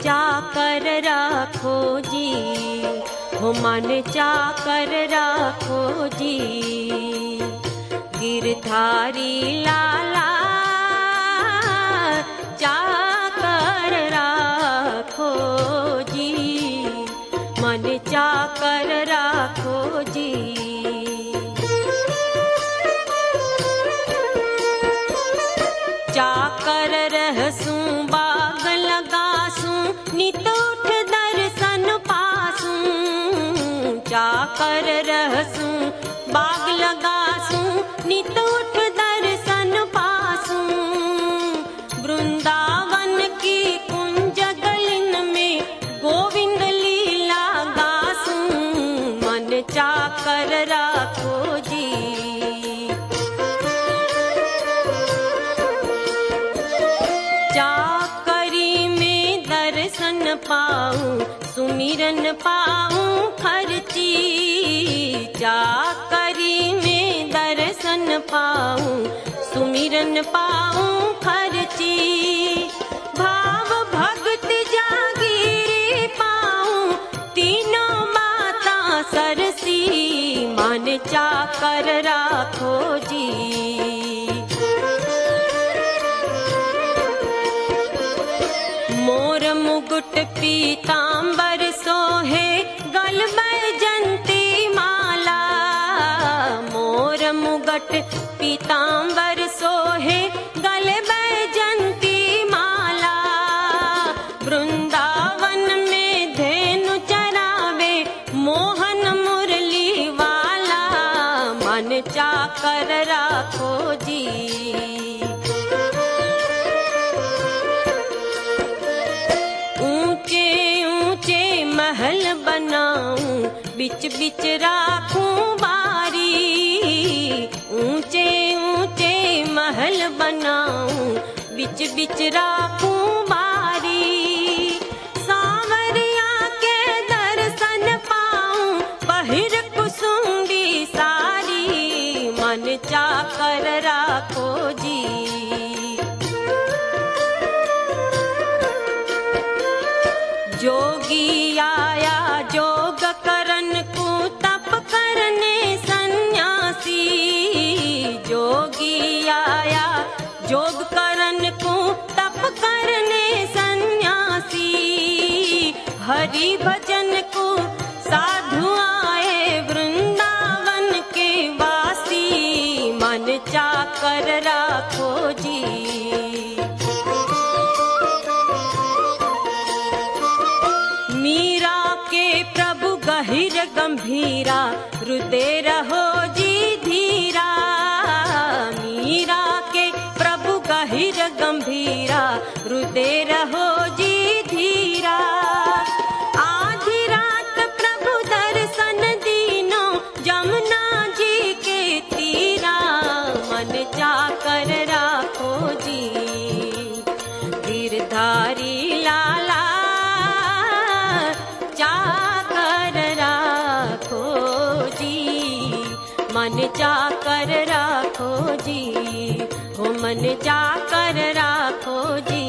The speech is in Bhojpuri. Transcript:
चाकर राखो जी, हो मन चाकर राखो जी। गिरधारी लाला चाकर राखो जी, मन चाकर राखो जी। चाकर रहसूं बाग लगासूं, नित उठ दर्शन पासूं। चाकर रहसूं बाग लगासूं, नित उठ दर्शन पासूं। वृंदावन की कुंज गलिन में गोविंद लीला गासूं, मन चाकर राखो जी। चाकरी में दर्शन पाऊं, सुमिरन पाऊं खर्ची। चाकरी में दर्शन पाऊं, सुमिरन पाऊं खर्ची। भाव भगत जागीरी पाऊं, तीनों माता सरसी, मन चाकर राखो जी। मोर मुकुट पीतांबर सोहे, गल बैजंती माला। मोर मुकुट पीतांबर सोहे, गल बैजंती माला। वृंदावन में धेनु चरावे, मोहन मुरली वाला, मन चाकर राखो जी। महल बनाऊं, बिच बिच राखूं बारी। ऊंचे ऊंचे महल बनाऊं, बिच बिच राखूं बारी। सांवरिया के दर्शन पाऊं, पहिर कुसुम्बी सारी, मन चाकर राखो जी। जोगी आया जोग करन को, तप करने सन्यासी। जोगी आया जोग करन को, तप करने सन्यासी। हरि भजन को साधु आए, वृंदावन के वासी, मन चाकर राखो जी। मीरा के प्रभु गहिर गंभीरा, हृदय रहो जी धीरा। मीरा के प्रभु गहिर गंभीरा, हृदय रहो जी धीरा। आधी रात प्रभु दर्शन दीनो, जमुना जी के तीरा, मन चाकर राखो जी। गिरधारी लाला चाकर राखो जी, मन चाकर राखो जी, हो मन चाकर राखो जी।